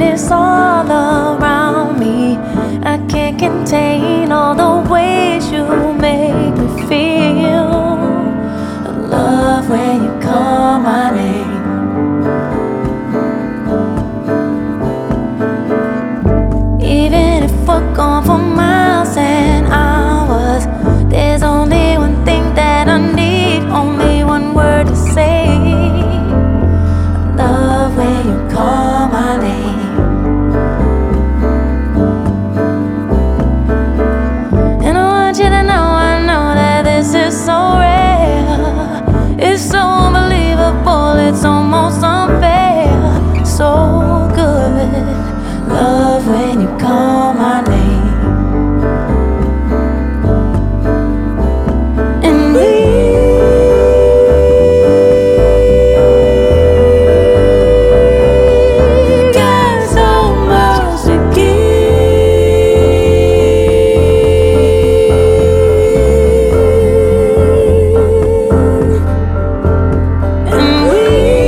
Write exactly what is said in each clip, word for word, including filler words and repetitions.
it's all around me. I can't contain all the ways you make me feel. Love when you call my name. Even if we're gone for miles and hours, there's only one thing that I need, only one word to say. Love when you call my name. And I want you to know, I know that this is so rare. It's so unbelievable, it's almost unfair. So good. Love when you call my name. And we got so much to give. And we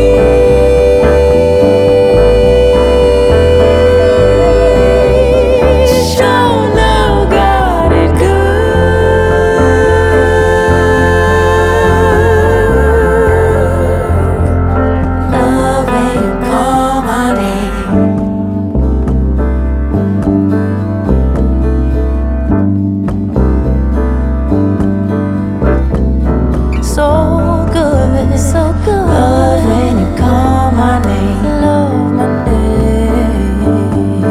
so good, so good. Love when you call my name. Love my name.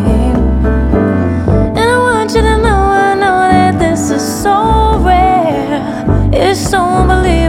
And I want you to know, I know that this is so rare. It's so unbelievable.